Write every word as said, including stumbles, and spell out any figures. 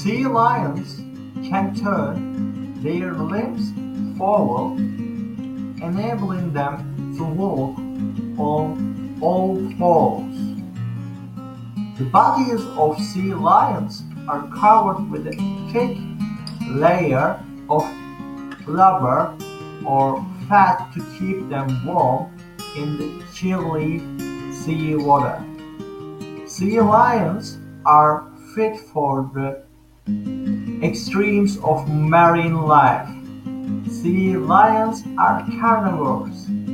Sea lions can turn their limbs forward, enabling them to walk on all fours. The bodies of sea lions are covered with a thick layer of blubber or fat to keep them warm in the chilly sea water. Sea lions are fit for the extremes of marine life. Sea lions are carnivores.